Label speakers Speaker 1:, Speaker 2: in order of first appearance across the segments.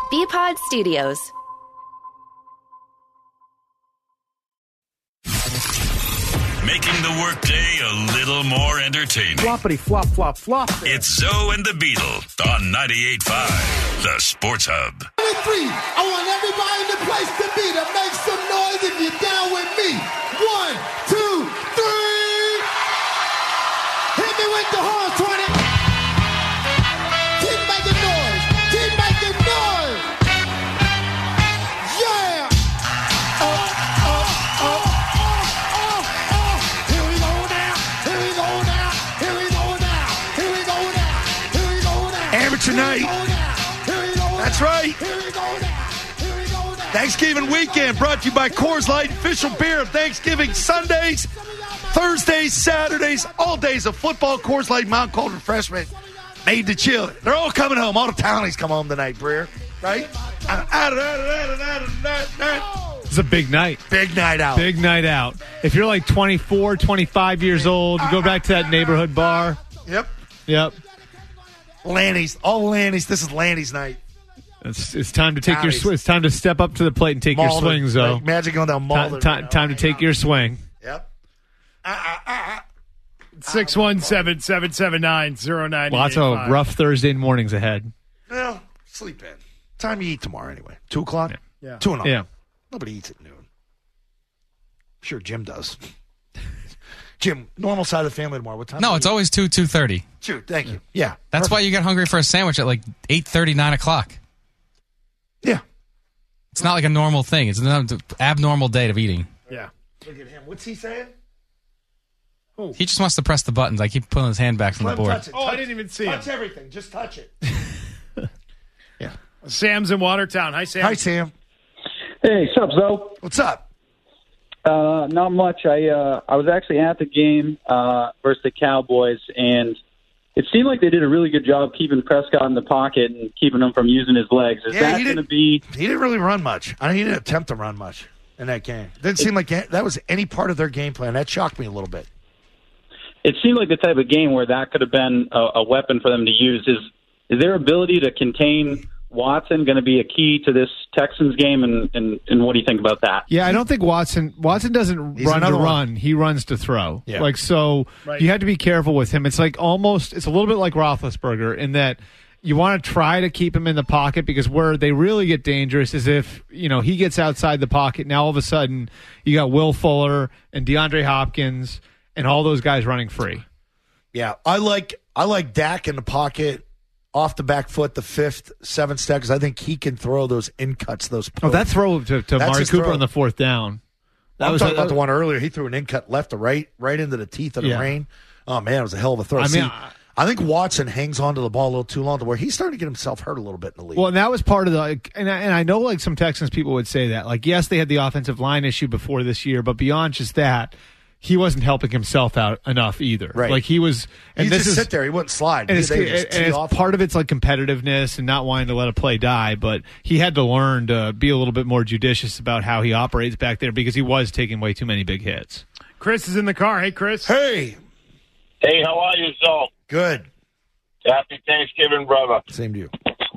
Speaker 1: BPod Studios.
Speaker 2: Making the workday a little more entertaining.
Speaker 3: Floppity flop flop flop.
Speaker 2: It's Zoe and the Beetle on 98.5, the Sports Hub.
Speaker 4: 3. I want everybody in the place to be to make some noise if you're down with me. 1, 2, 3. Hit me with the horn, 20. Keep making noise. Keep making noise. Yeah. Here we go now. Here we go now. Here we go now. Here we go now. Here we go now.
Speaker 3: Amateur night. That's right. Thanksgiving weekend brought to you by Coors Light, official beer of Thanksgiving Sundays, Thursdays, Saturdays, all days of football. Coors Light, Mount Cold refreshment, made to chill. They're all coming home. All the townies come home tonight, Breer. Right?
Speaker 5: It's a big night.
Speaker 3: Big night out.
Speaker 5: Big night out. If you're like 24, 25 years old, you go back to that neighborhood bar.
Speaker 3: Yep. Lanny's. All Lanny's. This is Lanny's night.
Speaker 5: It's time to take it's time to step up to the plate and take your swings, though.
Speaker 3: Like magic going down Mulder.
Speaker 5: Time to take your swing.
Speaker 3: Yep.
Speaker 6: 617-779-0985.
Speaker 5: Lots of rough Thursday mornings ahead.
Speaker 3: Well, sleep in. Time you eat tomorrow anyway. 2 o'clock?
Speaker 6: Yeah.
Speaker 3: 2 o'clock.
Speaker 5: Yeah.
Speaker 3: Nobody eats at noon. Sure, Jim does. Jim, normal side of the family tomorrow. What time?
Speaker 7: No, it's always 2:30.
Speaker 3: Sure, thank you. Yeah.
Speaker 7: That's
Speaker 3: perfect.
Speaker 7: why you get hungry for a sandwich at like 8:30, 9 o'clock.
Speaker 3: Yeah.
Speaker 7: It's not like a normal thing. It's an abnormal day of eating.
Speaker 6: Yeah.
Speaker 3: Look at him. What's he saying?
Speaker 7: He just wants to press the buttons. I keep pulling his hand back from the board.
Speaker 3: Touch it.
Speaker 6: I didn't even see
Speaker 3: Touch
Speaker 6: him.
Speaker 3: everything. Just touch it. Yeah.
Speaker 6: Sam's in Watertown. Hi, Sam.
Speaker 3: Hi, Sam.
Speaker 8: Hey, what's up, Zoe?
Speaker 3: What's up?
Speaker 8: Not much. I was actually at the game versus the Cowboys, and it seemed like they did a really good job keeping Prescott in the pocket and keeping him from using his legs. Is that going to be...
Speaker 3: He didn't really run much. He didn't attempt to run much in that game. Didn't seem like that was any part of their game plan. That shocked me a little bit.
Speaker 8: It seemed like the type of game where that could have been a weapon for them to use. Is their ability to contain Watson going to be a key to this Texans game, and what do you think about that?
Speaker 5: Yeah, I don't think Watson doesn't run to run. He runs to throw.
Speaker 3: Yeah.
Speaker 5: You have to be careful with him. It's like it's a little bit like Roethlisberger in that you want to try to keep him in the pocket, because where they really get dangerous is if, he gets outside the pocket. Now all of a sudden you got Will Fuller and DeAndre Hopkins and all those guys running free.
Speaker 3: Yeah, I like Dak in the pocket, off the back foot, the 5th, 7th step, because I think he can throw those in cuts, those pokes.
Speaker 5: That throw to Amari Cooper on the 4th down.
Speaker 3: I'm talking about the one earlier. He threw an in cut left to right into the teeth of the rain. Oh, man, it was a hell of a throw. I think Watson hangs on to the ball a little too long to where he's starting to get himself hurt a little bit in the league.
Speaker 5: Well, and that was part of and I know some Texans people would say that. Yes, they had the offensive line issue before this year, but beyond just that, he wasn't helping himself out enough either.
Speaker 3: Right.
Speaker 5: He was, and
Speaker 3: he'd
Speaker 5: this
Speaker 3: just
Speaker 5: is
Speaker 3: sit there. He wouldn't slide.
Speaker 5: And part of it's competitiveness and not wanting to let a play die. But he had to learn to be a little bit more judicious about how he operates back there, because he was taking way too many big hits.
Speaker 6: Chris is in the car. Hey, Chris.
Speaker 3: Hey.
Speaker 9: Hey, how are you, Zoe?
Speaker 3: Good.
Speaker 9: Happy Thanksgiving, brother.
Speaker 3: Same to you.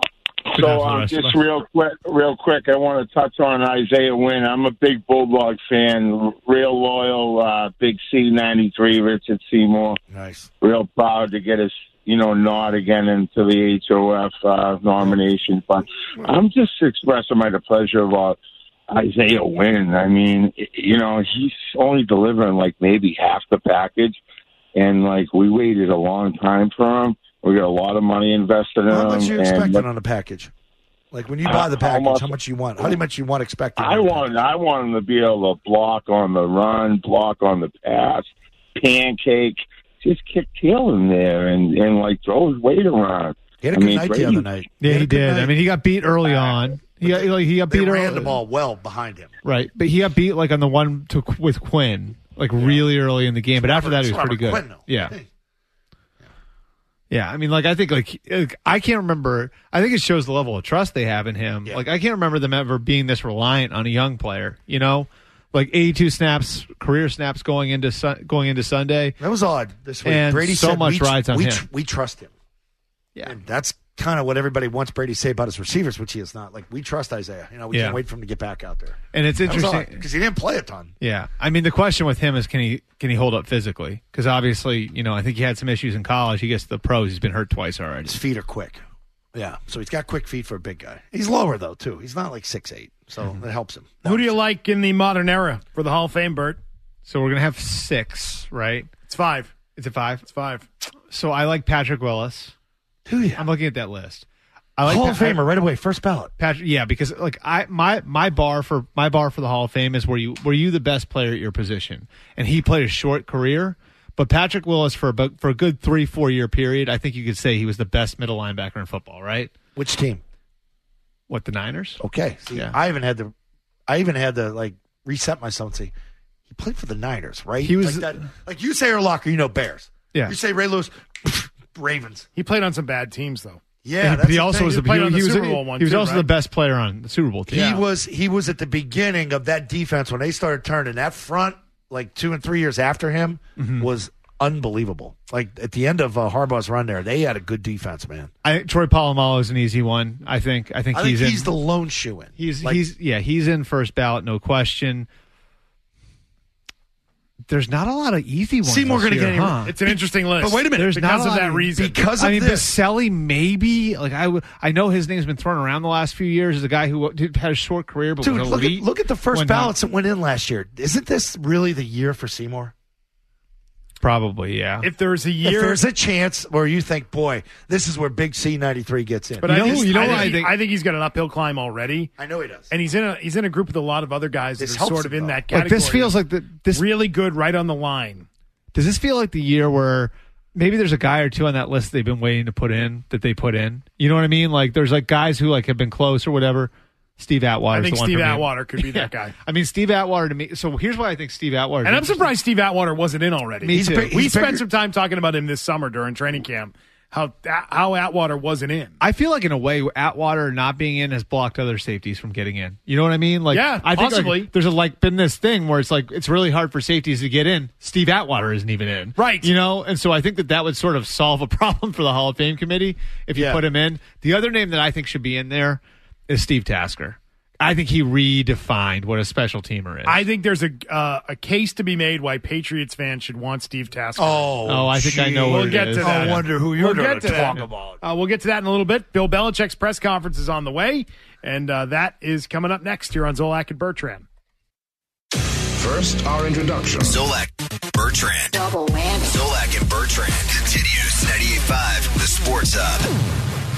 Speaker 9: So just real quick, I want to touch on Isaiah Wynn. I'm a big Bulldog fan, real loyal, big C93, Richard Seymour.
Speaker 3: Nice.
Speaker 9: Real proud to get his, nod again into the HOF nomination. But I'm just expressing my pleasure about Isaiah Wynn. I mean, he's only delivering maybe half the package, and we waited a long time for him. We got a lot of money invested in him.
Speaker 3: How much are you expecting on the package? When you buy the package, how much you want? How much you want expecting?
Speaker 9: I want him to be able to block on the run, block on the pass, pancake, just kick tail in there and throw his weight around.
Speaker 3: He had a good night the other night.
Speaker 5: Yeah, he did. I mean, he got beat early on. He got beat early.
Speaker 3: They ran the ball well behind him.
Speaker 5: Right, but he got beat on the one with Quinn, really early in the game. But after that, he was pretty good.
Speaker 3: Quinn,
Speaker 5: yeah. Yeah, I mean, I think, I can't remember. I think it shows the level of trust they have in him. Yeah. I can't remember them ever being this reliant on a young player, 82 snaps, career snaps going into Sunday.
Speaker 3: That was odd this week.
Speaker 5: And
Speaker 3: Brady
Speaker 5: so
Speaker 3: said
Speaker 5: much rides on him.
Speaker 3: We trust him.
Speaker 5: Yeah.
Speaker 3: And that's kind of what everybody wants Brady to say about his receivers, which he is not. Like, we trust Isaiah. We can't wait for him to get back out there.
Speaker 5: And it's interesting
Speaker 3: because he didn't play a ton.
Speaker 5: Yeah. I mean, the question with him is can he hold up physically? Because obviously, I think he had some issues in college. He gets to the pros. He's been hurt twice already.
Speaker 3: His feet are quick. Yeah. So he's got quick feet for a big guy. He's lower, though, too. He's not like 6'8", so that helps him.
Speaker 6: Who do you like in the modern era for the Hall of Fame, Bert?
Speaker 5: So we're going to have 6, right?
Speaker 6: It's 5.
Speaker 5: Is it 5?
Speaker 6: It's 5.
Speaker 5: So I like Patrick Willis.
Speaker 3: Who you?
Speaker 5: I'm looking at that list. I like
Speaker 3: Hall of Famer right away, first ballot.
Speaker 5: Patrick, yeah, because like my bar for the Hall of Fame is were you the best player at your position, and he played a short career, but Patrick Willis for a good 3-4 year period, I think you could say he was the best middle linebacker in football, right?
Speaker 3: Which team?
Speaker 5: What, the Niners?
Speaker 3: Okay, see, yeah. I even had to like reset myself and say he played for the Niners, right?
Speaker 5: He was
Speaker 3: like you say Urlacher, Bears.
Speaker 5: Yeah.
Speaker 3: You say Ray Lewis, Ravens.
Speaker 6: He played on some bad teams though.
Speaker 3: Yeah,
Speaker 5: but he also was the best player on the Super Bowl team.
Speaker 3: He was at the beginning of that defense when they started turning. That front, like 2 and 3 years after him, was unbelievable. Like at the end of Harbaugh's run there, they had a good defense, man.
Speaker 5: Troy Polamalu is an easy one. I think he's
Speaker 3: the lone shoe-in.
Speaker 5: He's in first ballot, no question. There's not a lot of easy ones.
Speaker 3: Seymour going to get any.
Speaker 6: It's an interesting list.
Speaker 3: But wait a minute.
Speaker 6: There's because of that reason.
Speaker 3: Because of this.
Speaker 5: Baselli, maybe. Like I know his name's been thrown around the last few years as a guy who had a short career, but was elite.
Speaker 3: Look at the first ballots that went in last year. Isn't this really the year for Seymour?
Speaker 5: Probably, yeah.
Speaker 6: If there's
Speaker 3: a chance where you think, boy, this is where Big C93 gets in.
Speaker 6: But I think he's got an uphill climb already.
Speaker 3: I know he does.
Speaker 6: And he's in a group with a lot of other guys that are sort of in that category.
Speaker 5: Like this feels like this
Speaker 6: really good right on the line.
Speaker 5: Does this feel like the year where maybe there's a guy or two on that list they've been waiting to put in that they put in? You know what I mean? Like there's like guys who like have been close or whatever. Steve Atwater.
Speaker 6: I think Steve Atwater could be that guy.
Speaker 5: I mean, Steve Atwater to me. So here's why I think Steve Atwater.
Speaker 6: And I'm surprised Steve Atwater wasn't in already.
Speaker 5: Me too.
Speaker 6: We spent some time talking about him this summer during training camp. How Atwater wasn't in.
Speaker 5: I feel like in a way Atwater not being in has blocked other safeties from getting in. You know what I mean? Like,
Speaker 6: yeah,
Speaker 5: I think
Speaker 6: possibly.
Speaker 5: Like, there's been this thing where it's like it's really hard for safeties to get in. Steve Atwater isn't even in,
Speaker 6: right?
Speaker 5: You know, and so I think that would sort of solve a problem for the Hall of Fame committee if you put him in. The other name that I think should be in there is Steve Tasker. I think he redefined what a special teamer is.
Speaker 6: I think there's a case to be made why Patriots fans should want Steve Tasker.
Speaker 5: Oh, I think I know what it is.
Speaker 3: I wonder who you're going to talk about.
Speaker 6: We'll get to that in a little bit. Bill Belichick's press conference is on the way, and that is coming up next here on Zolak and Bertrand.
Speaker 1: First, our introduction.
Speaker 2: Zolak, Bertrand.
Speaker 10: Double whammy.
Speaker 2: Zolak and Bertrand continues 98.5, the Sports Hub.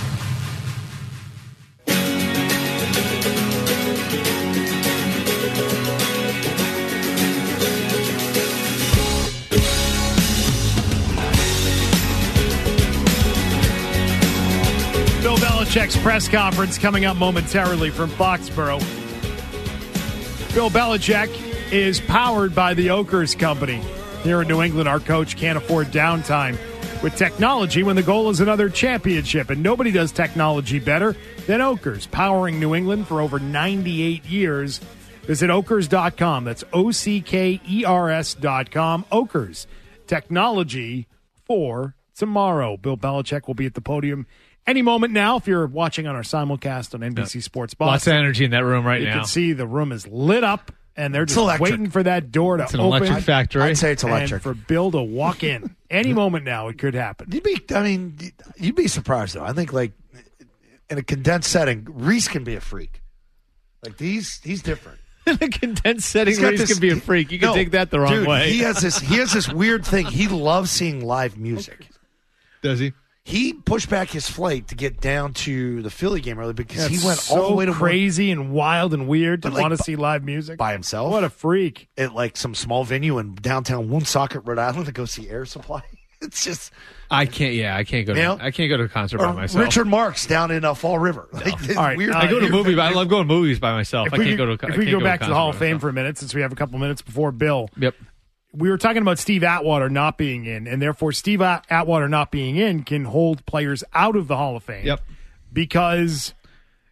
Speaker 6: Bill Belichick's press conference coming up momentarily from Foxborough. Bill Belichick is powered by the Oakers Company. Here in New England, our coach can't afford downtime with technology when the goal is another championship, and nobody does technology better than Oakers, powering New England for over 98 years. Visit Okers.com. That's OCKERS.com. Oakers, technology for tomorrow. Bill Belichick will be at the podium any moment now. If you're watching on our simulcast on NBC Sports Boston.
Speaker 5: Lots of energy in that room right now.
Speaker 6: You can see the room is lit up, and they're just waiting for that door to open.
Speaker 5: It's an electric factory.
Speaker 3: I'd say it's electric.
Speaker 6: And for Bill to walk in. Any moment now, it could happen.
Speaker 3: You'd be surprised, though. I think, like, in a condensed setting, Reese can be a freak. Like, he's different.
Speaker 5: In a condensed setting, Reese can be a freak. You can take that the wrong way.
Speaker 3: He has this weird thing. He loves seeing live music.
Speaker 5: Does he?
Speaker 3: He pushed back his flight to get down to the Philly game early because he went all the way to
Speaker 6: crazy and wild and weird to want to see live music
Speaker 3: by himself.
Speaker 6: What a freak!
Speaker 3: At like some small venue in downtown Woonsocket, Rhode Island, to go see Air Supply. It's just
Speaker 5: I can't go to a concert by myself.
Speaker 3: Richard Marx down in Fall River.
Speaker 6: No. All right,
Speaker 3: weird.
Speaker 5: I go to movies. I love going to movies by myself.
Speaker 6: If we go back to the Hall of Fame for a minute, since we have a couple minutes before Bill.
Speaker 5: Yep.
Speaker 6: We were talking about Steve Atwater not being in, and therefore Steve Atwater not being in can hold players out of the Hall of Fame.
Speaker 5: Yep.
Speaker 6: Because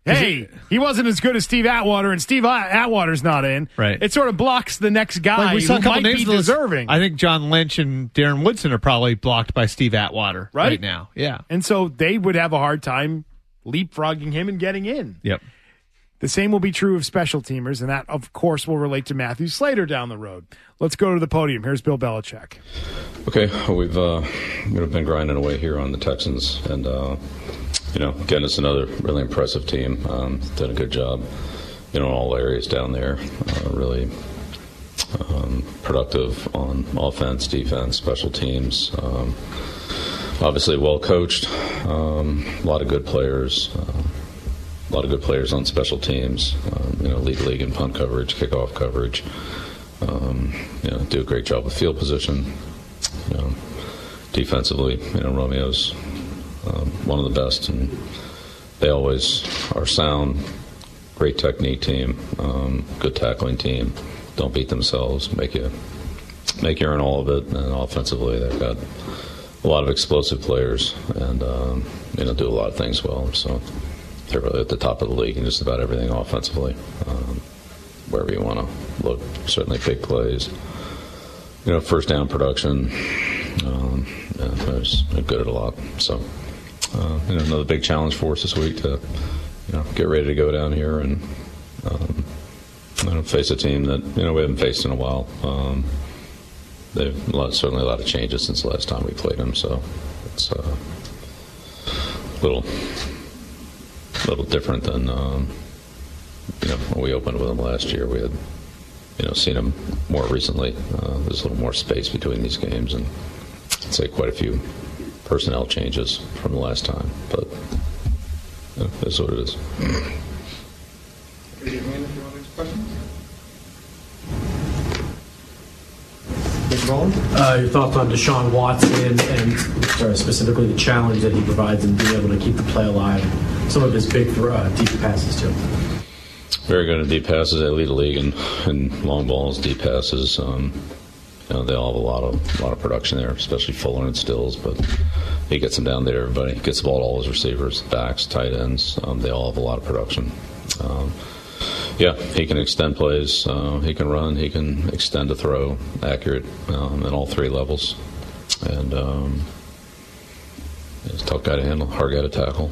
Speaker 6: hey, he wasn't as good as Steve Atwater, and Steve Atwater's not in.
Speaker 5: Right.
Speaker 6: It sort of blocks the next guy
Speaker 5: we saw a
Speaker 6: who
Speaker 5: couple
Speaker 6: might
Speaker 5: names
Speaker 6: be deserving.
Speaker 5: I think John Lynch and Darren Woodson are probably blocked by Steve Atwater
Speaker 6: right
Speaker 5: now. Yeah.
Speaker 6: And so they would have a hard time leapfrogging him and getting in.
Speaker 5: Yep.
Speaker 6: The same will be true of special teamers, and that, of course, will relate to Matthew Slater down the road. Let's go to the podium. Here's Bill Belichick.
Speaker 10: Okay, we've been grinding away here on the Texans, and again, it's another really impressive team. Did a good job, in all areas down there. Really productive on offense, defense, special teams. Obviously, well coached. A lot of good players. A lot of good players on special teams. Lead the league in punt coverage, kickoff coverage. Do a great job with field position. Defensively, Romeo's one of the best, and they always are sound. Great technique team, good tackling team. Don't beat themselves. Make you earn all of it. And offensively, they've got a lot of explosive players, and do a lot of things well. So they're really at the top of the league in just about everything offensively. Wherever you want to look, certainly big plays. First down production. They're good at a lot. So, another big challenge for us this week to, get ready to go down here and face a team that we haven't faced in a while. They've certainly a lot of changes since the last time we played them. So it's a little different than when we opened with them last year. We had seen them more recently. There's a little more space between these games, and I'd say quite a few personnel changes from the last time, but that's what it is.
Speaker 11: Your thoughts on Deshaun Watson and specifically the challenge that he provides in being able to keep the play alive, some of his big deep passes too.
Speaker 10: Very good at deep passes. They lead the league in long balls, deep passes. They all have a lot of production there, especially Fuller and Stills. But he gets them down there. Everybody gets the ball to all his receivers, backs, tight ends. They all have a lot of production. He can extend plays. He can run. He can extend a throw, accurate at all three levels. And he's a tough guy to handle, hard guy to tackle.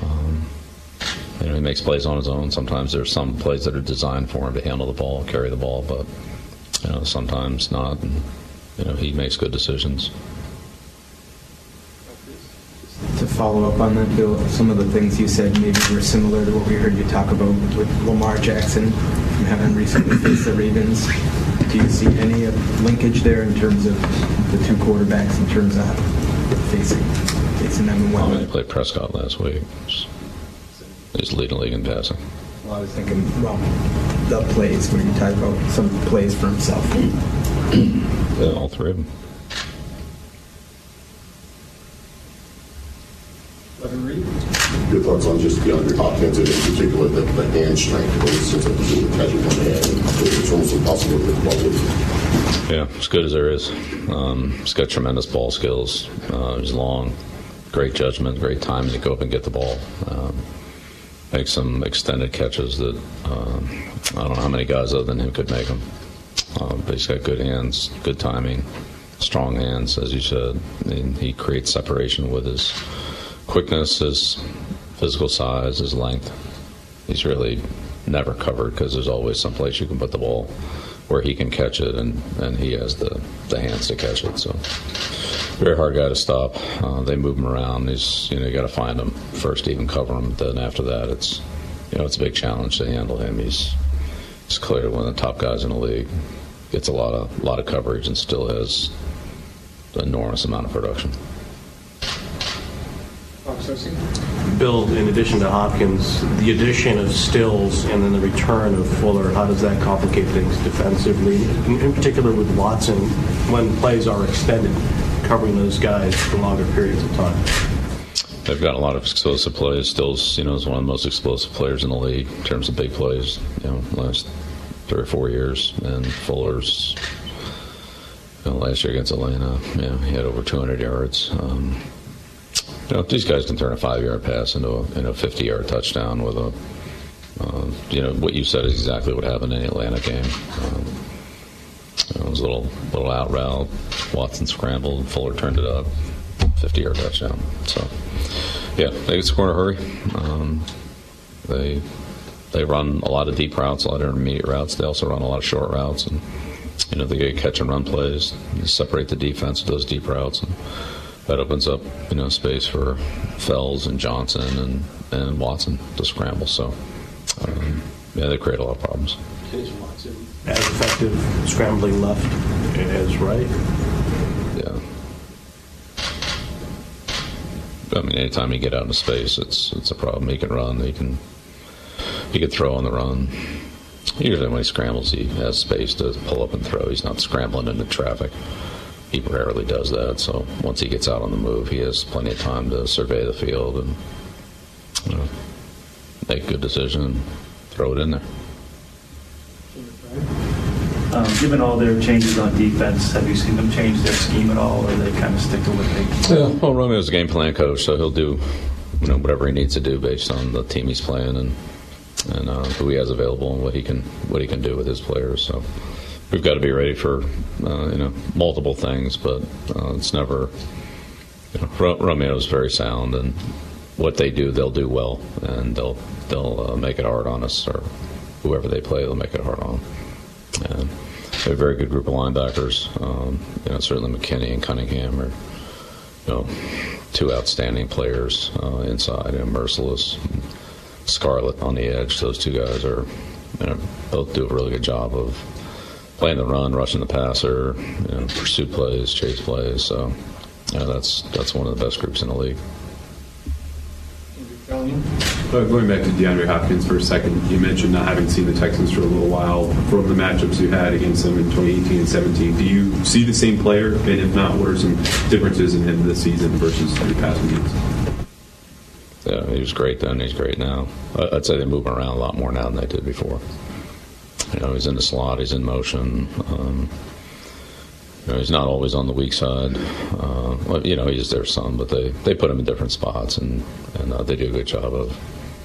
Speaker 10: He makes plays on his own. Sometimes there's some plays that are designed for him to handle the ball, carry the ball, but sometimes not. And he makes good decisions.
Speaker 12: To follow up on that, Bill, some of the things you said maybe were similar to what we heard you talk about with Lamar Jackson from having recently faced the Ravens. Do you see any linkage there in terms of the two quarterbacks in terms of facing them in one way?
Speaker 10: They played Prescott last week. He's leading the league in passing.
Speaker 12: Well, I was thinking, the plays where you talk about some plays for himself.
Speaker 10: Yeah, all three of them.
Speaker 13: Your thoughts on just DeAndre Hopkins and in particular the hand strength, for instance, of the catching one hand, and it's almost impossible to ball.
Speaker 10: Yeah, as good as there is. He's got tremendous ball skills. He's long, great judgment, great timing to go up and get the ball. Make some extended catches that I don't know how many guys other than him could make them. But he's got good hands, good timing, strong hands, as you said. He creates separation with his quickness, his physical size, his length. He's really never covered because there's always some place you can put the ball where he can catch it, and he has the hands to catch it. So very hard guy to stop. They move him around. You got to find him first to even cover him. Then after that, it's a big challenge to handle him. He's clearly one of the top guys in the league. Gets a lot of coverage and still has an enormous amount of production.
Speaker 14: Bill, in addition to Hopkins, the addition of Stills and then the return of Fuller, how does that complicate things defensively? In particular with Watson, when plays are extended, covering those guys for longer periods of time.
Speaker 10: They've got a lot of explosive plays. Stills, is one of the most explosive players in the league in terms of big plays, last 3 or 4 years. And Fuller's, last year against Atlanta, he had over 200 yards. These guys can turn a 5-yard pass into a 50-yard touchdown with a. What you said is exactly what happened in the Atlanta game. It was a little out route. Watson scrambled. Fuller turned it up. 50-yard touchdown. So, yeah, they can score in a hurry. They run a lot of deep routes, a lot of intermediate routes. They also run a lot of short routes, and they get catch and run plays. They separate the defense with those deep routes, and that opens up space for Fells and Johnson and Watson to scramble. So, they create a lot of problems.
Speaker 14: Is Watson as effective scrambling left as right?
Speaker 10: Yeah. I mean, anytime you get out into space, it's a problem. He can run. He can throw on the run. Usually when he scrambles, he has space to pull up and throw. He's not scrambling into traffic. He rarely does that. So once he gets out on the move, he has plenty of time to survey the field and make a good decision and throw it in there.
Speaker 15: Given all their changes on defense, have you seen them change their scheme at all, or they kind of stick to what they?
Speaker 10: Yeah, well, Romeo's a game plan coach, so he'll do whatever he needs to do based on the team he's playing and who he has available and what he can do with his players. So we've got to be ready for multiple things, but it's never. Romeo's very sound, and what they do, they'll do well, and they'll make it hard on us, or whoever they play, they'll make it hard on them. And they're a very good group of linebackers. Certainly McKinney and Cunningham are, two outstanding players inside, and Merciless, Scarlett on the edge. Those two guys are, both do a really good job of playing the run, rushing the passer, pursuit plays, chase plays. So, that's one of the best groups in the league.
Speaker 16: Going back to DeAndre Hopkins for a second, you mentioned not having seen the Texans for a little while from the matchups you had against them in 2018 and 17. Do you see the same player? And if not, what are some differences in him this season versus your past games?
Speaker 10: Yeah, he was great then. He's great now. I'd say they move him around a lot more now than they did before. He's in the slot. He's in motion. He's not always on the weak side. He's their son, but they put him in different spots, and they do a good job of,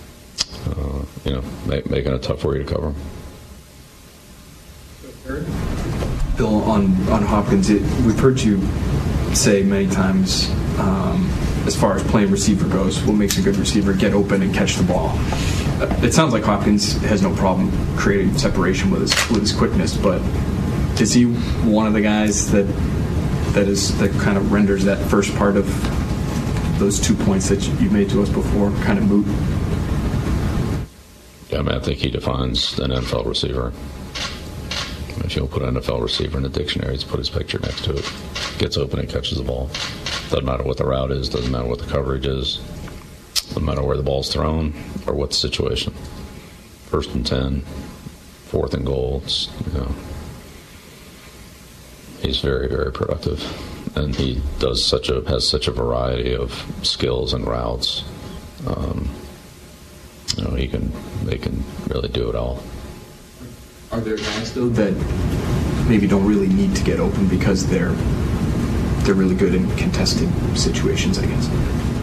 Speaker 10: making it tough for you to cover him.
Speaker 12: Bill, on Hopkins, we've heard you say many times, as far as playing receiver goes, what makes a good receiver get open and catch the ball. It sounds like Hopkins has no problem creating separation with his quickness, but is he one of the guys that kind of renders that first part of those 2 points that you made to us before kind of moot?
Speaker 10: Yeah, I think he defines an NFL receiver. If you'll put an NFL receiver in the dictionary, just put his picture next to it. Gets open and catches the ball. Doesn't matter what the route is. Doesn't matter what the coverage is. Doesn't matter where the ball's thrown or what the situation. 1st and 10, 4th and goal. He's very, very productive, and he has such a variety of skills and routes. They can really do it all.
Speaker 12: Are there guys though that maybe don't really need to get open because they're really good in contested situations, I guess?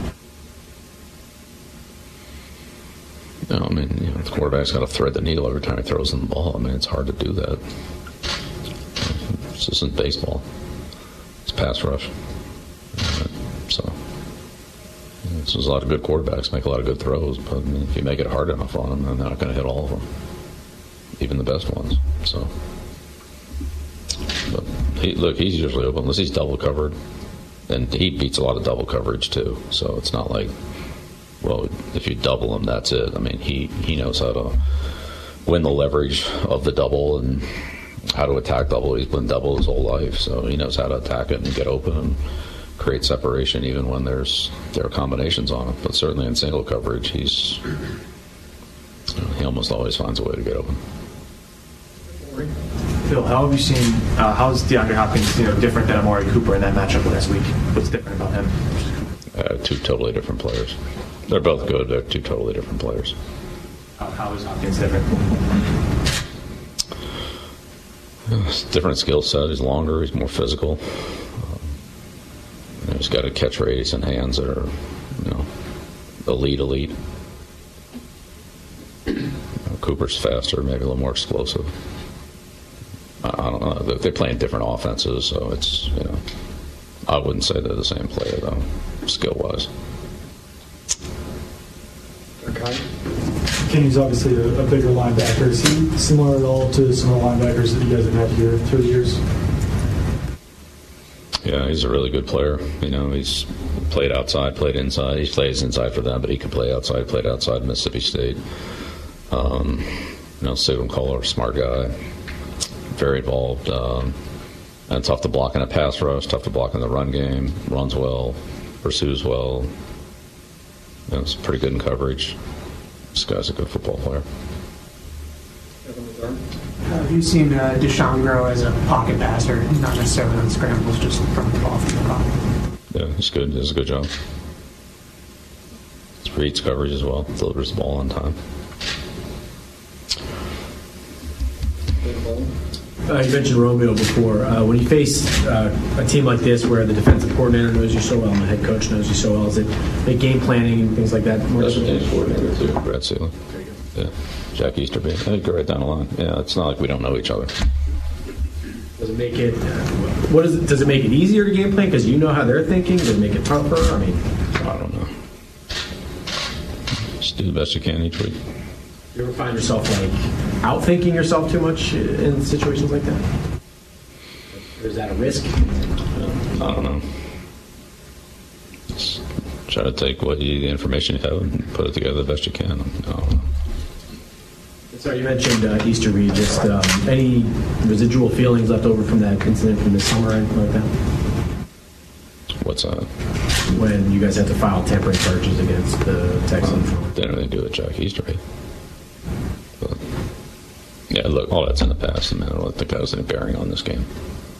Speaker 10: No, the quarterback's got to thread the needle every time he throws in the ball. It's hard to do that. This isn't baseball. It's pass rush. So there's a lot of good quarterbacks make a lot of good throws, but if you make it hard enough on them, they're not going to hit all of them, even the best ones. So, but he's usually open unless he's double covered, and he beats a lot of double coverage too. So it's not like, well, if you double him, that's it. He knows how to win the leverage of the double and how to attack double. He's been double his whole life, so he knows how to attack it and get open and create separation even when there are combinations on him. But certainly in single coverage, he almost always finds a way to get open.
Speaker 15: Phil, how have you seen? How's DeAndre Hopkins different than Amari Cooper in that matchup last week? What's different about him?
Speaker 10: Two totally different players. They're both good. They're two totally different players.
Speaker 15: How is Hopkins different?
Speaker 10: Different skill set. He's longer. He's more physical. He's got a catch radius and hands that are elite. Cooper's faster, maybe a little more explosive. I don't know. They play in different offenses, so it's, I wouldn't say they're the same player, though, skill-wise.
Speaker 11: Kenny's obviously a bigger linebacker. Is he similar at all to some of the linebackers that you guys have had here through the years?
Speaker 10: Yeah, he's a really good player. He's played outside, played inside. He plays inside for them, but he can play outside, played outside Mississippi State. Saban Kohler, smart guy, very involved, and tough to block in a pass rush, tough to block in the run game, runs well, pursues well. It's pretty good in coverage. This guy's a good football player.
Speaker 17: Have you seen Deshaun grow as a pocket passer, not necessarily on scrambles, just throwing the ball from the pocket?
Speaker 10: Yeah, he's good. He does a good job. Reads coverage as well. Delivers the ball on time.
Speaker 11: You mentioned Romeo before. When you face a team like this where the defensive coordinator knows you so well and the head coach knows you so well, is it make game planning and things like that more difficult?
Speaker 10: That's coordinator too, Brad Sealy. Yeah, Jack Easterby. They go right down the line. Yeah, it's not like we don't know each other.
Speaker 11: Does it make it? Does it make it easier to game plan because you know how they're thinking? Does it make it tougher? I
Speaker 10: don't know. Just do the best you can each week.
Speaker 11: You ever find yourself outthinking yourself too much in situations like that? Or is that a risk?
Speaker 10: I don't know. Just try to take the information you have and put it together the best you can. I don't know.
Speaker 11: So you mentioned Easterby. Just any residual feelings left over from that incident from this summer or anything like that?
Speaker 10: What's that?
Speaker 11: When you guys had to file tampering charges against the Texans.
Speaker 10: Didn't really do it, Jack Easterby. But, yeah, look, all that's in the past. I don't think that was any bearing on this game.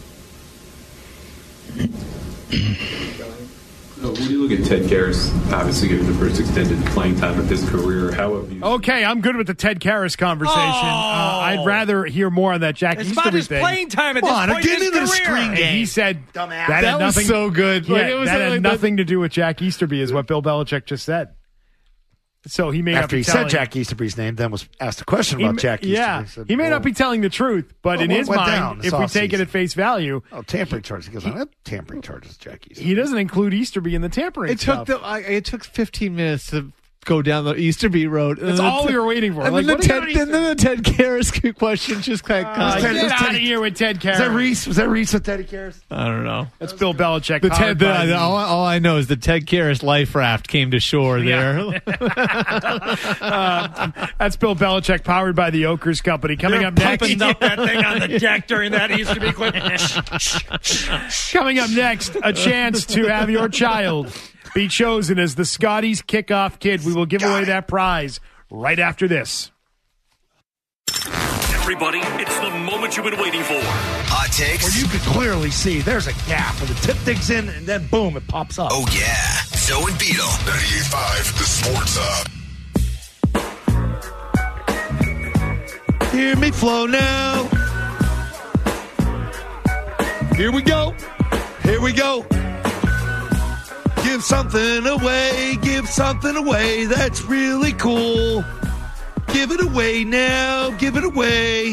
Speaker 16: When you look at Ted Karras, obviously given the first extended playing time of his career, how have you...
Speaker 6: Okay, I'm good with the Ted Karras conversation. I'd rather hear more on that Jack Easterby thing.
Speaker 18: It's about his playing time at this point in his career.
Speaker 6: Screen game. He said
Speaker 5: that was so good.
Speaker 6: Yeah, that had nothing to do with Jack Easterby, is what Bill Belichick just said. So he may
Speaker 3: After
Speaker 6: not be
Speaker 3: he said Jack Easterby's name, then was asked a question about Jack Easterby.
Speaker 6: Yeah, he may not be telling the truth, but in his mind, if we take it at face value...
Speaker 3: tampering charges. He goes, I have tampering charges, Jack Easterby.
Speaker 6: He doesn't include Easterby in the tampering stuff.
Speaker 5: It took 15 minutes to go down the Easterby road.
Speaker 6: That's all we were waiting for.
Speaker 5: And then the Ted Karras question just kind of
Speaker 6: get out of here with Ted Karras.
Speaker 3: Was that Reese with Teddy Karras?
Speaker 5: I don't know.
Speaker 6: That's Bill Belichick.
Speaker 5: All I know is the Ted Karras life raft came to shore there.
Speaker 6: That's Bill Belichick, powered by the Oakers Company. Coming up next.
Speaker 18: Pumping up that thing on the deck during that Easterby clip.
Speaker 6: Coming up next, a chance to have your child be chosen as the Scotties Kickoff Kid. We will give away that prize right after this.
Speaker 2: Everybody, it's the moment you've been waiting for.
Speaker 3: Hot takes. Where you can clearly see there's a gap where the tip thing's in and then boom, it pops up.
Speaker 1: Oh, yeah. Zoe and Beetle. 98.5, the Sports Hub.
Speaker 3: Hear me flow now. Here we go. Here we go. Give something away, that's really cool. Give it away now, give it away.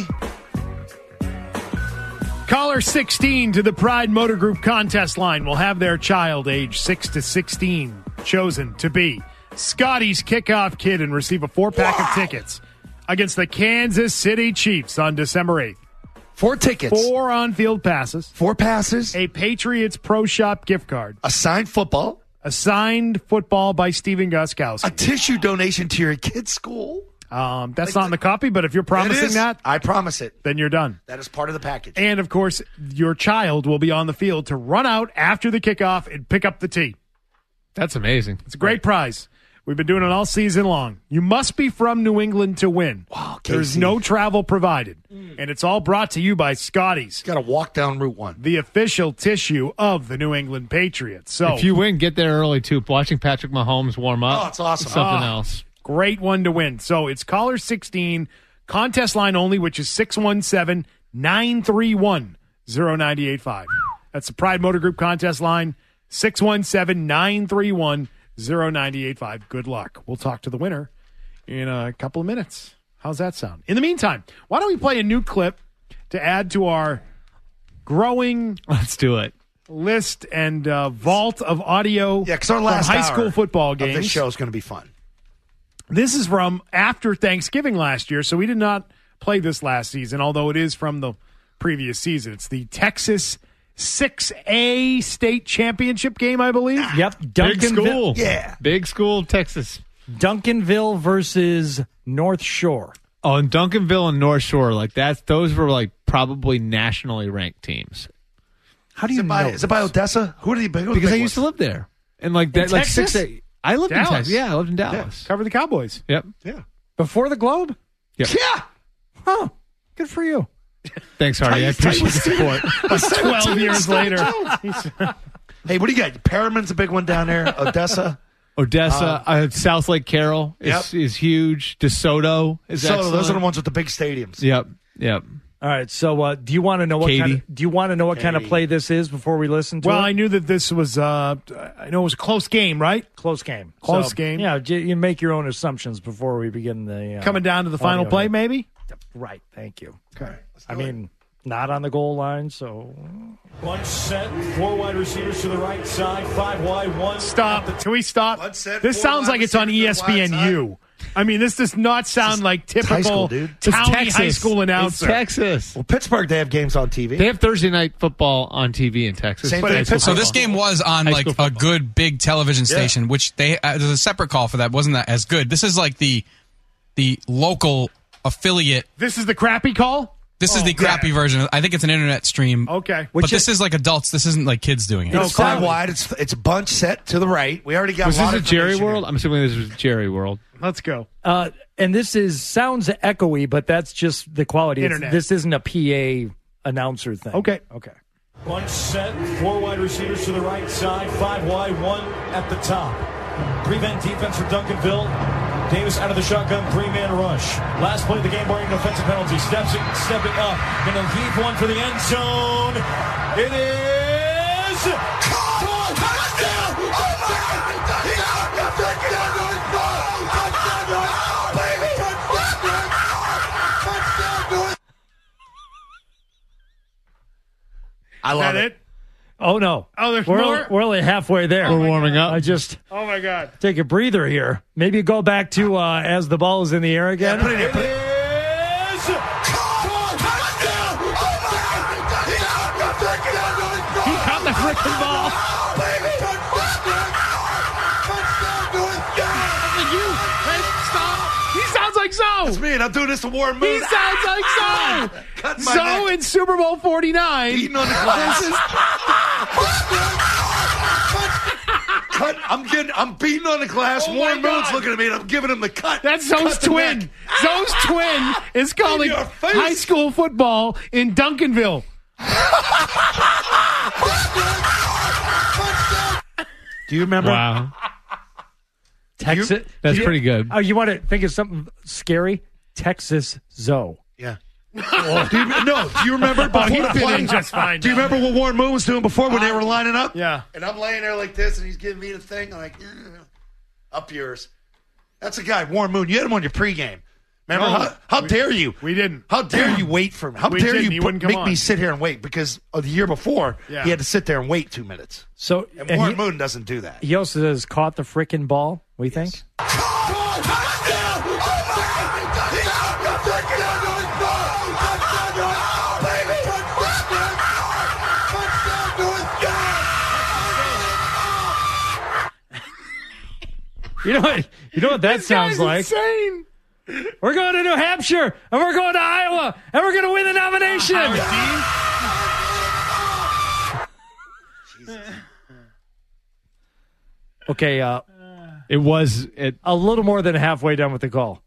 Speaker 6: Caller 16 to the Pride Motor Group contest line will have their child age 6 to 16 chosen to be Scotty's Kickoff Kid and receive a 4-pack of tickets against the Kansas City Chiefs on December 8th.
Speaker 3: 4 tickets.
Speaker 6: 4 on-field passes.
Speaker 3: 4 passes.
Speaker 6: A Patriots Pro Shop gift card.
Speaker 3: A signed football.
Speaker 6: A signed football by Steven Gostkowski.
Speaker 3: A tissue donation to your kid's school.
Speaker 6: That's not in the copy, but if you're promising that,
Speaker 3: I promise it.
Speaker 6: Then you're done.
Speaker 3: That is part of the package.
Speaker 6: And, of course, your child will be on the field to run out after the kickoff and pick up the tee.
Speaker 5: That's amazing.
Speaker 6: It's a great prize. We've been doing it all season long. You must be from New England to win.
Speaker 3: Wow,
Speaker 6: There's no travel provided. And it's all brought to you by Scotty's.
Speaker 3: Got to walk down Route 1.
Speaker 6: The official tissue of the New England Patriots. So
Speaker 5: if you win, get there early, too. Watching Patrick Mahomes warm up.
Speaker 3: Oh, it's awesome.
Speaker 5: Something else.
Speaker 6: Great one to win. So it's caller 16, contest line only, which is 617-931-0985. That's the Pride Motor Group contest line, 617-931-0985. 985. Good luck. We'll talk to the winner in a couple of minutes. How's that sound? In the meantime, why don't we play a new clip to add to our growing
Speaker 5: Let's do it.
Speaker 6: list and vault of audio
Speaker 3: because our last
Speaker 6: from high
Speaker 3: hour
Speaker 6: school football games.
Speaker 3: of this show is going to be fun.
Speaker 6: This is from after Thanksgiving last year, so we did not play this last season, although it is from the previous season. It's the Texas 6A state championship game, I believe.
Speaker 18: Yep.
Speaker 5: Big school.
Speaker 3: Yeah.
Speaker 5: Big school, Texas.
Speaker 18: Duncanville versus North Shore.
Speaker 5: Oh, and Duncanville and North Shore, those were probably nationally ranked teams.
Speaker 18: How do you know?
Speaker 3: Is it by Odessa? Who are the big?
Speaker 5: Because I used to live there. And
Speaker 6: Texas?
Speaker 5: 6A. I lived
Speaker 6: Dallas.
Speaker 5: in Texas. Yeah, I lived in Dallas.
Speaker 6: Cover the Cowboys.
Speaker 5: Yep.
Speaker 3: Yeah.
Speaker 18: Before the Globe?
Speaker 5: Yep.
Speaker 3: Yeah.
Speaker 18: Oh, good for you.
Speaker 5: Thanks, Hardy. I appreciate the support.
Speaker 6: 12 years later.
Speaker 3: Hey, what do you got? Perriman's a big one down there. Odessa.
Speaker 5: South Lake Carroll is huge. DeSoto is excellent.
Speaker 3: Those are the ones with the big stadiums.
Speaker 5: Yep.
Speaker 18: All right. So, do you want to know what kind of play this is before we listen to it?
Speaker 6: Well, I knew that this was. I know it was a close game, right?
Speaker 18: Close game.
Speaker 6: Close game.
Speaker 18: Yeah, you make your own assumptions before we begin the
Speaker 6: coming down to the final play, maybe.
Speaker 18: Right. Thank you.
Speaker 6: Okay.
Speaker 18: Not on the goal line, so.
Speaker 19: One set, 4 wide receivers to the right side, 5 wide, 1.
Speaker 6: Stop. Can we stop?
Speaker 3: One set,
Speaker 6: This
Speaker 3: 4
Speaker 6: sounds
Speaker 3: wide
Speaker 6: like it's on
Speaker 3: receivers to the wide
Speaker 6: ESPNU. This does not sound like typical
Speaker 3: high school, dude.
Speaker 6: towny high school announcer.
Speaker 5: It's Texas.
Speaker 3: Well, Pittsburgh, they have games on TV.
Speaker 5: They have Thursday night football on TV in Texas.
Speaker 3: Same thing.
Speaker 7: So this game was on a good big television station, which there's a separate call for that. Wasn't that as good? This is like the local affiliate.
Speaker 6: This is the crappy call?
Speaker 7: This is the crappy version. I think it's an internet stream.
Speaker 6: Okay.
Speaker 7: But this is like adults. This isn't like kids doing it.
Speaker 3: It's 5 wide. It's a bunch set to the right. We already got
Speaker 5: Was
Speaker 3: a lot
Speaker 5: this
Speaker 3: of
Speaker 5: a Jerry
Speaker 3: information
Speaker 5: World? I'm assuming this was Jerry World.
Speaker 6: Let's go.
Speaker 18: And this sounds echoey, but that's just the quality.
Speaker 6: Internet.
Speaker 18: This isn't a PA announcer thing.
Speaker 6: Okay.
Speaker 19: One set, 4 wide receivers to the right side, 5 wide, 1 at the top. Prevent defense for Duncanville. Davis out of the shotgun, 3-man rush. Last play of the game, barring an offensive penalty. Stepping up. Going to heave one for the end zone. It is...
Speaker 3: I love it.
Speaker 18: Oh, no.
Speaker 6: Oh, there's more?
Speaker 18: We're only halfway there.
Speaker 5: We're warming up.
Speaker 6: Oh, my God.
Speaker 18: Take a breather here. Maybe go back to as the ball is in the air again.
Speaker 3: Put it in.
Speaker 6: He caught the freaking ball. He sounds like Zoe.
Speaker 3: That's me, and I'm doing this to Warren Moon.
Speaker 6: He sounds like Zoe. Zoe in Super Bowl 49.
Speaker 3: Beating on the glass. Cut. I'm beating on the glass.
Speaker 6: Oh
Speaker 3: Warren
Speaker 6: my
Speaker 3: Moon's
Speaker 6: God.
Speaker 3: looking at me, and I'm giving him the cut.
Speaker 6: That's Zoe's
Speaker 3: Cut the
Speaker 6: twin.
Speaker 3: neck.
Speaker 6: Zoe's twin is calling
Speaker 3: your face.
Speaker 6: high school football in Duncanville.
Speaker 3: Do you remember?
Speaker 5: Wow.
Speaker 18: Texas.
Speaker 5: That's pretty good.
Speaker 18: Oh, you want to think of something scary? Texas Zoe.
Speaker 3: Yeah. Do you remember before
Speaker 6: he'd
Speaker 3: the
Speaker 6: fit
Speaker 3: play?
Speaker 6: in just fine
Speaker 3: Do you
Speaker 6: now.
Speaker 3: remember what Warren Moon was doing before when they were lining up?
Speaker 6: Yeah.
Speaker 3: And I'm laying there like this, and he's giving me the thing. I'm like, up yours. That's a guy, Warren Moon. You had him on your pregame. Remember?
Speaker 6: No,
Speaker 3: how dare you?
Speaker 6: We didn't.
Speaker 3: How dare you wait for him? How
Speaker 6: We
Speaker 3: dare
Speaker 6: didn't.
Speaker 3: you
Speaker 6: He wouldn't come
Speaker 3: make
Speaker 6: on.
Speaker 3: me sit here and wait? Because of the year before,
Speaker 6: Yeah.
Speaker 3: he had to sit there and wait 2 minutes.
Speaker 18: So
Speaker 3: And Warren Moon doesn't do that.
Speaker 18: he also says caught the frickin' ball. We think. You know what that sounds like?
Speaker 6: Insane.
Speaker 18: We're going to New Hampshire, and we're going to Iowa, and we're going to win the nomination. Okay,
Speaker 5: It was
Speaker 18: a little more than halfway done with the call.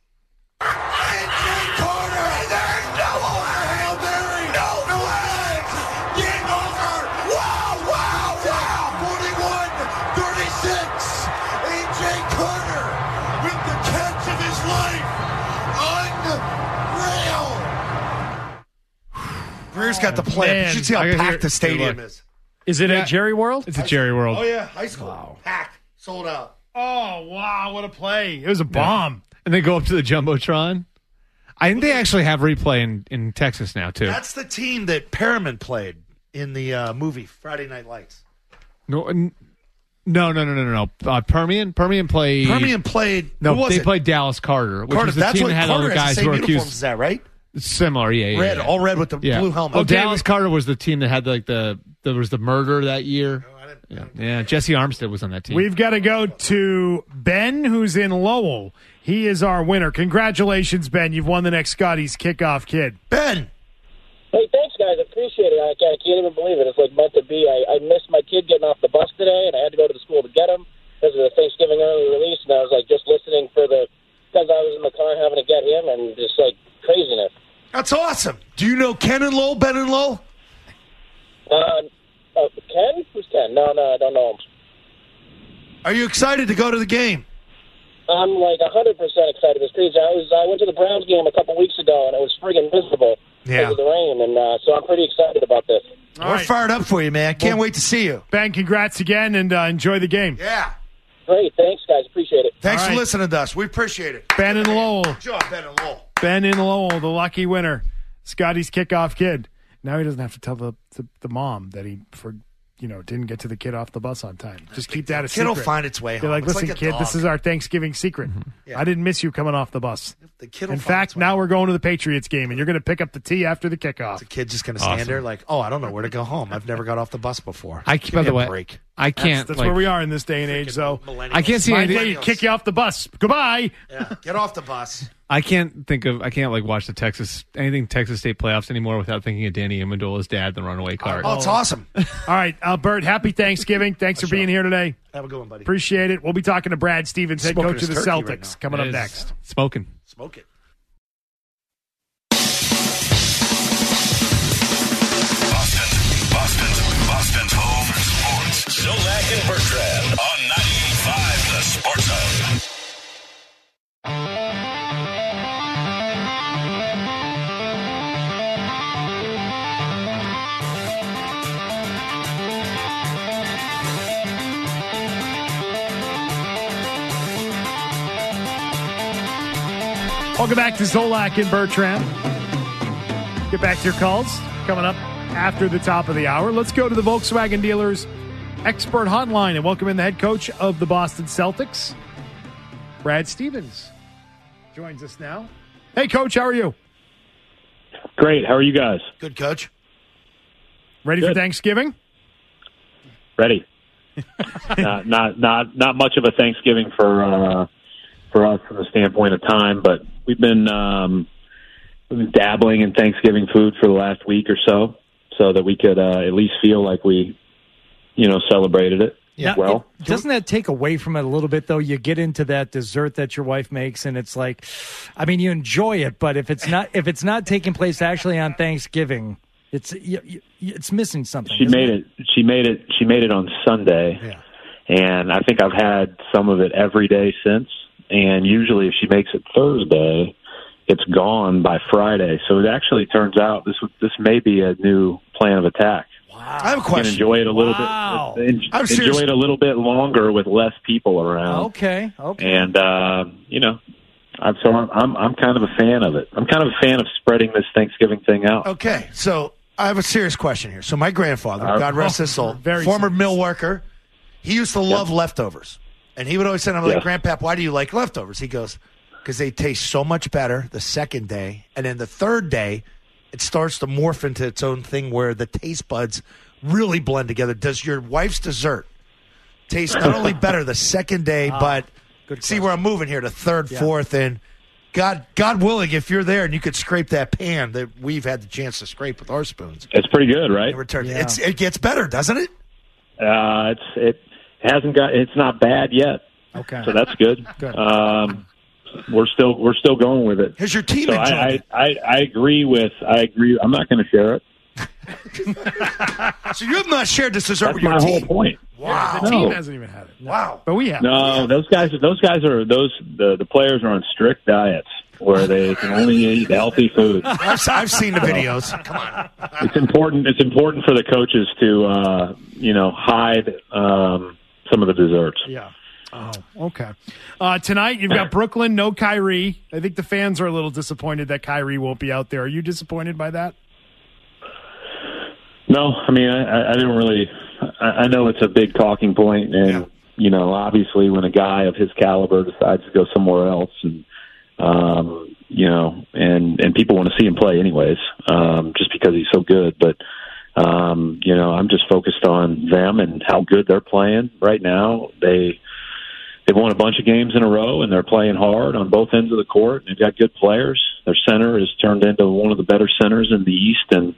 Speaker 3: Greer's got the plan.
Speaker 6: Man.
Speaker 3: You should see how
Speaker 5: I can
Speaker 3: packed
Speaker 5: hear-
Speaker 3: the stadium
Speaker 5: Good luck.
Speaker 3: is.
Speaker 18: Is it
Speaker 5: Yeah.
Speaker 18: at Jerry World?
Speaker 5: It's a Jerry World.
Speaker 3: Oh, yeah. High school. Packed. Sold out.
Speaker 6: Oh, wow, what a play. It was a bomb.
Speaker 5: And they go up to the Jumbotron. I think they actually have replay in Texas now, too.
Speaker 3: That's the team that Perriman played in the movie Friday Night Lights.
Speaker 5: No. Permian played.
Speaker 3: No,
Speaker 5: they played Dallas Carter, which was the
Speaker 3: that's
Speaker 5: team
Speaker 3: what
Speaker 5: that had
Speaker 3: Carter
Speaker 5: other guys
Speaker 3: has the
Speaker 5: who
Speaker 3: same
Speaker 5: were
Speaker 3: uniforms.
Speaker 5: accused.
Speaker 3: Is that right?
Speaker 5: Similar, yeah.
Speaker 3: Red, all red with the blue helmet.
Speaker 5: Oh, Dallas Carter was the team that had there was the murder that year. Yeah, Jesse Armstead was on that team.
Speaker 6: We've got to go to Ben, who's in Lowell. He is our winner. Congratulations, Ben. You've won the next Scotty's Kickoff Kid.
Speaker 3: Ben.
Speaker 20: Hey, thanks, guys. I appreciate it. I can't even believe it. It's like meant to be. I missed my kid getting off the bus today, and I had to go to the school to get him because of the Thanksgiving early release, and I was like just listening because I was in the car having to get him, and just like craziness.
Speaker 3: That's awesome. Do you know Ken and Lowell, Ben and Lowell?
Speaker 20: Ken? Who's Ken? No, I don't know him.
Speaker 3: Are you excited to go to the game?
Speaker 20: I'm like 100% excited. It's crazy. I went to the Browns game a couple weeks ago, and it was friggin' miserable because of the rain, and so I'm pretty excited about this.
Speaker 3: We're fired up for you, man. Can't wait to see you.
Speaker 6: Ben, congrats again, and enjoy the game.
Speaker 3: Yeah.
Speaker 20: Great. Thanks, guys. Appreciate it.
Speaker 3: Thanks for listening to us. We appreciate it.
Speaker 6: Ben and Lowell.
Speaker 3: Good job, Ben and Lowell.
Speaker 6: Ben in Lowell, the lucky winner. Scotty's Kickoff Kid. Now he doesn't have to tell the mom that he didn't get to the kid off the bus on time. Just keep that a secret.
Speaker 3: Kid will find its way home.
Speaker 6: They're like,
Speaker 3: It's
Speaker 6: listen,
Speaker 3: like a
Speaker 6: kid,
Speaker 3: dog.
Speaker 6: this is our Thanksgiving secret.
Speaker 3: Yeah.
Speaker 6: I didn't miss you coming off the bus.
Speaker 3: The kid will
Speaker 6: In
Speaker 3: find
Speaker 6: fact,
Speaker 3: its way
Speaker 6: now
Speaker 3: home.
Speaker 6: we're going to the Patriots game, and you're going to pick up the tea after the kickoff.
Speaker 3: The kid's just going to stand there like, I don't know where to go home. I've never got off the bus before.
Speaker 5: By
Speaker 3: Give me
Speaker 5: the
Speaker 3: a
Speaker 5: way,
Speaker 3: break.
Speaker 5: I can't.
Speaker 6: That's where we are in this day and age, though.
Speaker 5: I can't see
Speaker 6: My
Speaker 5: anything.
Speaker 6: day, kick you off the bus. Goodbye.
Speaker 3: Yeah, get off the bus.
Speaker 5: I can't watch the Texas State playoffs anymore without thinking of Danny Amendola's dad, the runaway car.
Speaker 3: Oh, it's awesome.
Speaker 6: All right, Bert, happy Thanksgiving. Thanks for being here today.
Speaker 3: Have a good one, buddy.
Speaker 6: Appreciate it. We'll be talking to Brad Stevens, head
Speaker 3: Smoking
Speaker 6: coach of the
Speaker 3: his turkey
Speaker 6: Celtics,
Speaker 3: right now.
Speaker 6: coming up
Speaker 5: It is
Speaker 6: next.
Speaker 5: Smoking.
Speaker 3: Smoke it.
Speaker 2: Boston's home for sports. Zolak and Bertrand on 98.5 The Sports Zone.
Speaker 6: Welcome back to Zolak and Bertrand. Get back to your calls coming up after the top of the hour. Let's go to the Volkswagen Dealers Expert Hotline and welcome in the head coach of the Boston Celtics, Brad Stevens. Joins us now. Hey, Coach, how are you?
Speaker 21: Great. How are you guys?
Speaker 3: Good, Coach.
Speaker 6: Ready for Thanksgiving?
Speaker 21: Ready. Not much of a Thanksgiving for us from the standpoint of time, but we've been dabbling in Thanksgiving food for the last week or so that we could at least feel like we, celebrated it.
Speaker 18: Yeah.
Speaker 21: Well,
Speaker 18: Doesn't that take away from it a little bit, though? You get into that dessert that your wife makes, and it's like, you enjoy it, but if it's not taking place actually on Thanksgiving, it's missing something.
Speaker 21: She made it on Sunday, and I think I've had some of it every day since. And usually, if she makes it Thursday, it's gone by Friday. So it actually turns out this may be a new plan of attack.
Speaker 3: I have a question.
Speaker 21: Enjoy it a little bit. Enjoy it a little bit longer with less people around.
Speaker 18: Okay.
Speaker 21: And I'm kind of a fan of it. I'm kind of a fan of spreading this Thanksgiving thing out.
Speaker 3: Okay, so I have a serious question here. So my grandfather, God rest his soul, former mill worker, he used to love leftovers. And he would always say, I'm like, Grandpap, why do you like leftovers? He goes, because they taste so much better the second day. And then the third day, it starts to morph into its own thing where the taste buds really blend together. Does your wife's dessert taste not only better the second day, but see where I'm moving here, the third, fourth, and God willing, if you're there and you could scrape that pan that we've had the chance to scrape with our spoons.
Speaker 21: It's pretty good, right?
Speaker 3: In return, it gets better, doesn't it?
Speaker 21: It's not bad yet.
Speaker 18: Okay,
Speaker 21: so that's good.
Speaker 18: Good.
Speaker 21: We're still going with it.
Speaker 3: Has your team
Speaker 21: so
Speaker 3: enjoyed it?
Speaker 21: I agree. I'm not going to share it.
Speaker 3: So you have not shared this dessert
Speaker 21: That's
Speaker 3: with your
Speaker 21: my
Speaker 3: team?
Speaker 21: whole point.
Speaker 3: Wow.
Speaker 6: The team hasn't even had it.
Speaker 3: Wow.
Speaker 6: But we have.
Speaker 21: No, those guys are the players are on strict diets where they can only eat healthy food.
Speaker 3: I've seen the videos. Come on.
Speaker 21: It's important. It's important for the coaches to hide some of the desserts.
Speaker 6: Yeah. Oh, okay. Tonight, you've got Brooklyn, no Kyrie. I think the fans are a little disappointed that Kyrie won't be out there. Are you disappointed by that?
Speaker 21: No, I mean, I didn't really. I know it's a big talking point, and you know, obviously, when a guy of his caliber decides to go somewhere else, and you know, and people want to see him play anyways, just because he's so good. But you know, I'm just focused on them and how good they're playing right now. They've won a bunch of games in a row, and they're playing hard on both ends of the court. They've got good players. Their center has turned into one of the better centers in the East, and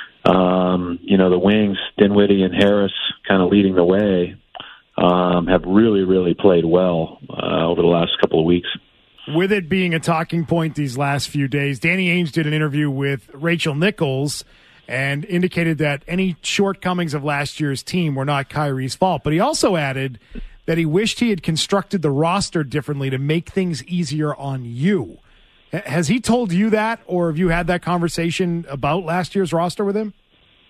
Speaker 21: you know, the wings, Dinwiddie and Harris, kind of leading the way, have really, really played well over the last couple of weeks.
Speaker 6: With it being a talking point these last few days, Danny Ainge did an interview with Rachel Nichols and indicated that any shortcomings of last year's team were not Kyrie's fault. But he also added that he wished he had constructed the roster differently to make things easier on you. Has he told you that, or have you had that conversation about last year's roster with him?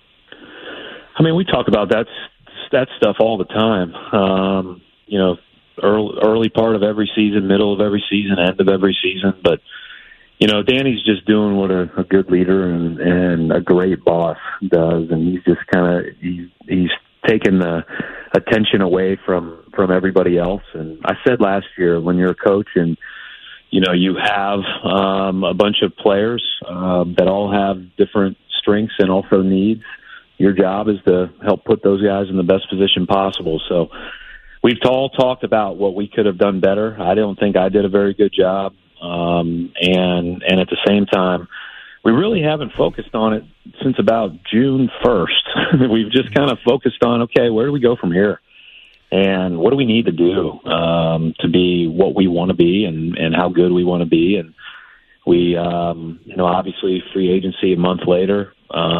Speaker 21: I mean, we talk about that stuff all the time. You know, early part of every season, middle of every season, end of every season. But, you know, Danny's just doing what a good leader and a great boss does, and he's just kind of he's taken the attention away from everybody else. And I said last year, when you're a coach and you know, you have a bunch of players that all have different strengths and also needs. Your job is to help put those guys in the best position possible. So we've all talked about what we could have done better. I don't think I did a very good job. And at the same time, we really haven't focused on it since about June 1st. We've just kind of focused on, okay, where do we go from here? And what do we need to do to be what we want to be and how good we want to be? And we, you know, obviously free agency a month later,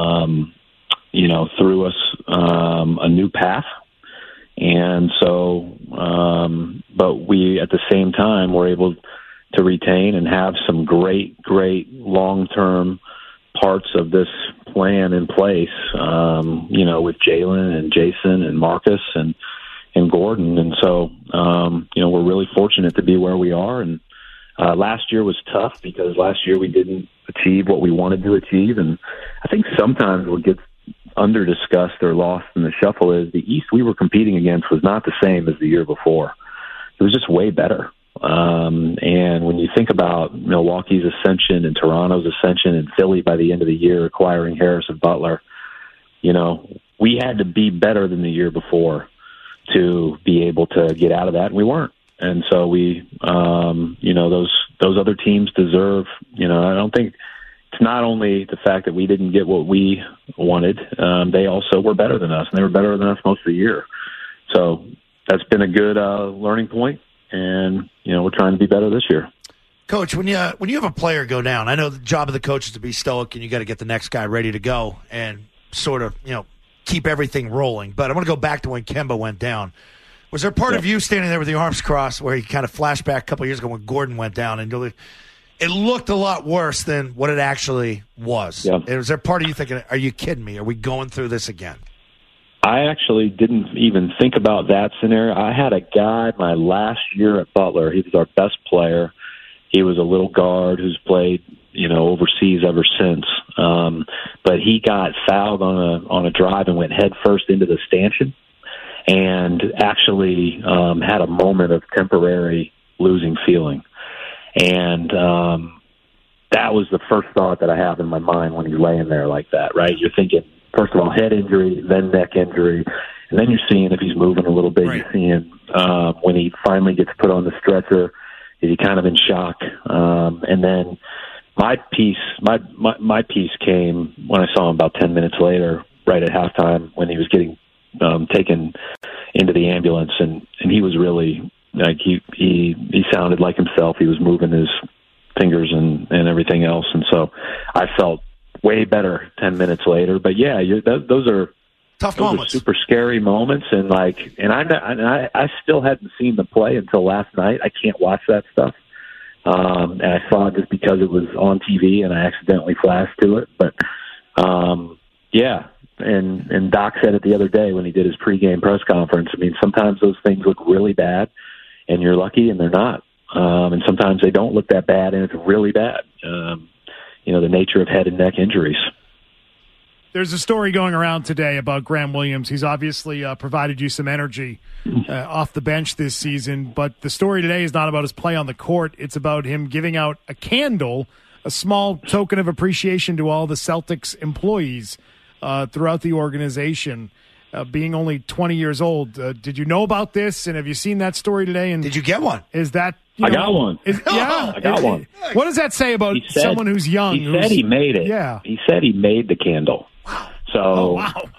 Speaker 21: you know, threw us a new path. And so, but we at the same time were able to retain and have some great long-term parts of this plan in place, you know, with Jalen and Jason and Marcus and Gordon. And so, you know, we're really fortunate to be where we are. And last year was tough because last year we didn't achieve what we wanted to achieve. And I think sometimes what gets under-discussed or lost in the shuffle is the East we were competing against was not the same as the year before. It was just way better. And when you think about Milwaukee's ascension and Toronto's ascension and Philly by the end of the year acquiring Harris and Butler, you know, we had to be better than the year before to be able to get out of that, and we weren't. And so we, you know, those other teams deserve, you know, I don't think it's not only the fact that we didn't get what we wanted, they also were better than us, and they were better than us most of the year. So that's been a good learning point, and, you know, we're trying to be better this year.
Speaker 3: Coach, when you have a player go down, I know the job of the coach is to be stoic, and you got to get the next guy ready to go and sort of, you know, keep everything rolling. But I want to go back to when Kemba went down. Was there part of you standing there with the arms crossed where you kind of flashed back a couple of years ago when Gordon went down and it looked a lot worse than what it actually was? Yeah. Was there part of you thinking, are you kidding me? Are we going through this again?
Speaker 21: I actually didn't even think about that scenario. I had a guy my last year at Butler. He was our best player. He was a little guard who's played, you know, overseas ever since. But he got fouled on a drive and went head first into the stanchion and actually had a moment of temporary losing feeling. And that was the first thought that I have in my mind when he's laying there like that, right? You're thinking, first of all, head injury, then neck injury, and then you're seeing if he's moving a little bit. Right. You're seeing when he finally gets put on the stretcher, is he kind of in shock? And then my piece came when I saw him about 10 minutes later, right at halftime, when he was getting taken into the ambulance, and he was really like he sounded like himself. He was moving his fingers and everything else, and so I felt way better 10 minutes later. But yeah, those are
Speaker 3: tough moments,
Speaker 21: super scary moments, and I still hadn't seen the play until last night. I can't watch that stuff, and I saw it just because it was on TV, and I accidentally flashed to it. But yeah, and Doc said it the other day when he did his pregame press conference. I mean, sometimes those things look really bad, and you're lucky and they're not. And sometimes they don't look that bad, and it's really bad. The nature of head and neck injuries.
Speaker 6: There's a story going around today about Graham Williams. He's obviously provided you some energy off the bench this season, but the story today is not about his play on the court. It's about him giving out a candle, a small token of appreciation to all the Celtics employees throughout the organization, being only 20 years old. Did you know about this, and have you seen that story today? And
Speaker 3: did you get one?
Speaker 6: Is that...
Speaker 21: I got one.
Speaker 6: I
Speaker 21: got one.
Speaker 6: What does that say about someone who's young?
Speaker 21: He said he made it.
Speaker 6: Yeah.
Speaker 21: He said he made the candle. Wow. So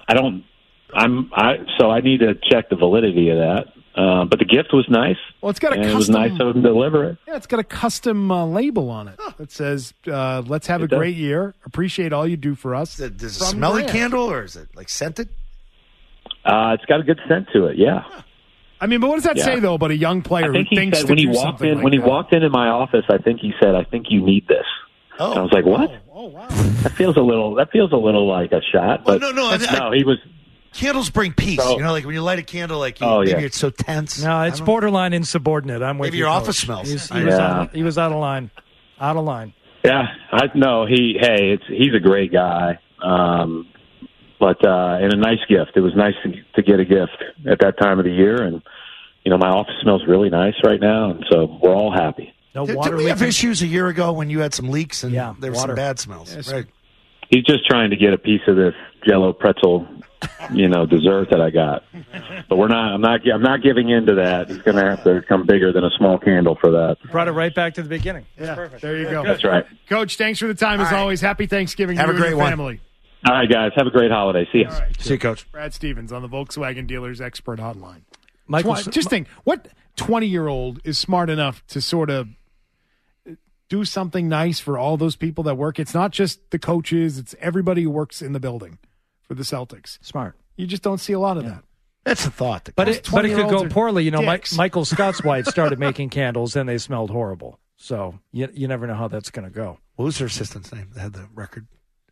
Speaker 21: So I need to check the validity of that. But the gift was nice.
Speaker 6: Well, it's got a custom.
Speaker 21: It was nice of him to deliver it.
Speaker 6: Yeah, it's got a custom label on it that says, "Let's have a great year. Appreciate all you do for us."
Speaker 3: Does it smell like candle, or is it like scented?
Speaker 21: It's got a good scent to it. Yeah.
Speaker 6: I mean, but what does that say though about a young player who thinks
Speaker 21: said
Speaker 6: to
Speaker 21: when he
Speaker 6: do
Speaker 21: walked
Speaker 6: something
Speaker 21: in
Speaker 6: like
Speaker 21: when he
Speaker 6: that?
Speaker 21: walked into my office, I think he said, "I think you need this."
Speaker 3: Oh.
Speaker 21: And I was like, "What?"
Speaker 6: Oh, wow.
Speaker 21: That feels a little like a shot. But he was.
Speaker 3: Candles bring peace.
Speaker 21: So,
Speaker 3: like when you light a candle, maybe it's so tense.
Speaker 18: No, it's borderline insubordinate. I'm with
Speaker 3: Maybe
Speaker 18: you,
Speaker 3: your
Speaker 18: Coach.
Speaker 3: office smells.
Speaker 18: He was out of line. Out of line.
Speaker 21: Yeah, he's a great guy. But and a nice gift. It was nice to get a gift at that time of the year, and my office smells really nice right now, and so we're all happy.
Speaker 3: Did we have issues a year ago when you had some leaks and there were some bad smells?
Speaker 21: Yes.
Speaker 3: Right.
Speaker 21: He's just trying to get a piece of this Jell-O pretzel, dessert that I got. But I'm not giving in to that. He's going to have to come bigger than a small candle for that.
Speaker 18: Brought it right back to the beginning.
Speaker 6: Yeah,
Speaker 18: perfect.
Speaker 6: there you go.
Speaker 21: That's right.
Speaker 6: Coach, thanks for the time as always. Happy Thanksgiving
Speaker 3: Have
Speaker 6: to
Speaker 3: a
Speaker 6: you
Speaker 3: great
Speaker 6: and your
Speaker 3: one.
Speaker 6: family.
Speaker 21: All right, guys. Have a great holiday. See you.
Speaker 6: All right.
Speaker 3: See you, Coach.
Speaker 6: Brad Stevens on the Volkswagen Dealers Expert Hotline.
Speaker 18: Michael,
Speaker 6: Just think, what 20-year-old is smart enough to sort of do something nice for all those people that work? It's not just the coaches, it's everybody who works in the building for the Celtics.
Speaker 18: Smart.
Speaker 6: You just don't see a lot of that.
Speaker 3: That's a thought.
Speaker 18: But it could go poorly.
Speaker 6: dicks.
Speaker 18: Michael Scott's wife started making candles, and they smelled horrible. So you never know how that's going to go.
Speaker 3: What was her assistant's name that had the record?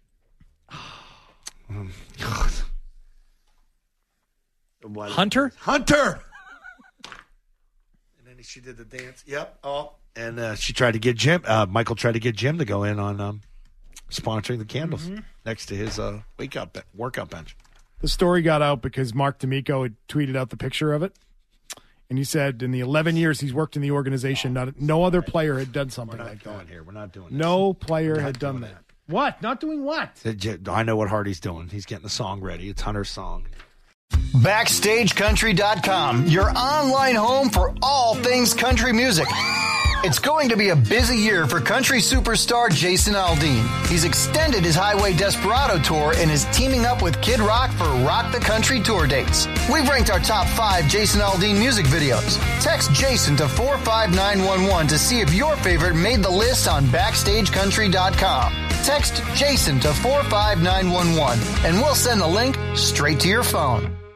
Speaker 18: Hunter?
Speaker 3: Hunter! And then she did the dance. Yep. Oh. And she tried to get Jim. Michael tried to get Jim to go in on sponsoring the candles next to his workout bench.
Speaker 6: The story got out because Mark D'Amico had tweeted out the picture of it. And he said in the 11 years he's worked in the organization, no other player had done something like that.
Speaker 3: Here. We're not doing this.
Speaker 6: No player had done that. What? Not doing what?
Speaker 3: I know what Hardy's doing. He's getting the song ready. It's Hunter's song.
Speaker 4: BackstageCountry.com, your online home for all things country music. It's going to be a busy year for country superstar Jason Aldean. He's extended his Highway Desperado tour and is teaming up with Kid Rock for Rock the Country tour dates. We've ranked our top 5 Jason Aldean music videos. Text Jason to 45911 to see if your favorite made the list on BackstageCountry.com. Text Jason to 45911 and we'll send the link straight to your phone.